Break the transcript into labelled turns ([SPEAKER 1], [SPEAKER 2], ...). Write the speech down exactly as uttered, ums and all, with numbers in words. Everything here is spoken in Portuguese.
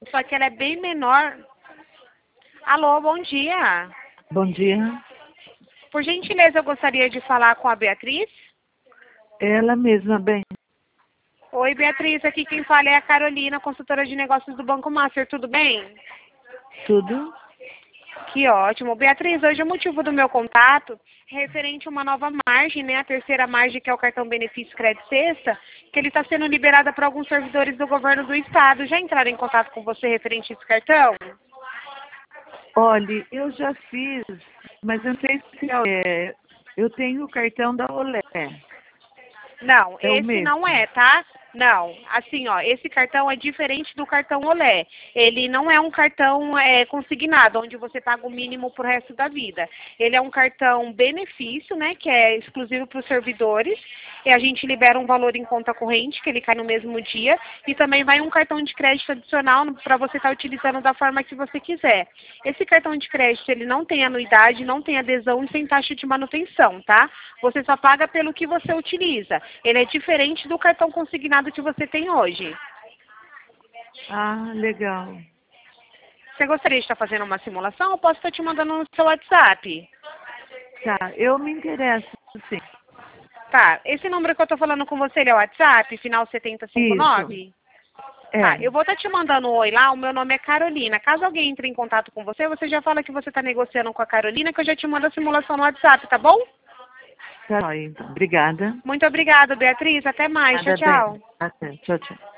[SPEAKER 1] só que ela é bem menor. Alô, bom dia.
[SPEAKER 2] Bom dia.
[SPEAKER 1] Por gentileza, eu gostaria de falar com a Beatriz.
[SPEAKER 2] Ela mesma, bem.
[SPEAKER 1] Oi, Beatriz, aqui quem fala é a Carolina, consultora de negócios do Banco Master, tudo bem?
[SPEAKER 2] Tudo?
[SPEAKER 1] Que ótimo. Beatriz, hoje o motivo do meu contato é referente a uma nova margem, né? A terceira margem, que é o cartão benefício crédito sexta, que ele está sendo liberado para alguns servidores do governo do estado. Já entraram em contato com você referente a esse cartão?
[SPEAKER 2] Olhe, eu já fiz, mas eu não sei se é. Eu tenho o cartão da Olé.
[SPEAKER 1] Não,
[SPEAKER 2] É o
[SPEAKER 1] esse
[SPEAKER 2] mesmo.
[SPEAKER 1] não é, tá? Não, assim, ó, esse cartão é diferente do cartão Olé. Ele não é um cartão é, consignado, onde você paga o mínimo pro resto da vida. Ele é um cartão benefício, né, que é exclusivo para os servidores. E a gente libera um valor em conta corrente, que ele cai no mesmo dia. E também vai um cartão de crédito adicional para você estar utilizando da forma que você quiser. Esse cartão de crédito, ele não tem anuidade, não tem adesão e sem taxa de manutenção, tá? Você só paga pelo que você utiliza. Ele é diferente do cartão consignado que você tem hoje.
[SPEAKER 2] Ah, legal.
[SPEAKER 1] Você gostaria de estar fazendo uma simulação? Eu posso estar te mandando no seu WhatsApp.
[SPEAKER 2] Tá, eu me interesso, sim.
[SPEAKER 1] Tá, esse número que eu tô falando com você, ele é o WhatsApp, final setenta e cinco nove?
[SPEAKER 2] Isso. É.
[SPEAKER 1] Tá, eu vou estar te mandando um oi lá, o meu nome é Carolina. Caso alguém entre em contato com você, você já fala que você está negociando com a Carolina, que eu já te mando a simulação no WhatsApp, tá bom?
[SPEAKER 2] Tá, então. Obrigada.
[SPEAKER 1] Muito obrigada, Beatriz. Até mais. Tchau,
[SPEAKER 2] Nada bem.
[SPEAKER 1] tchau.
[SPEAKER 2] Até. Tchau, tchau.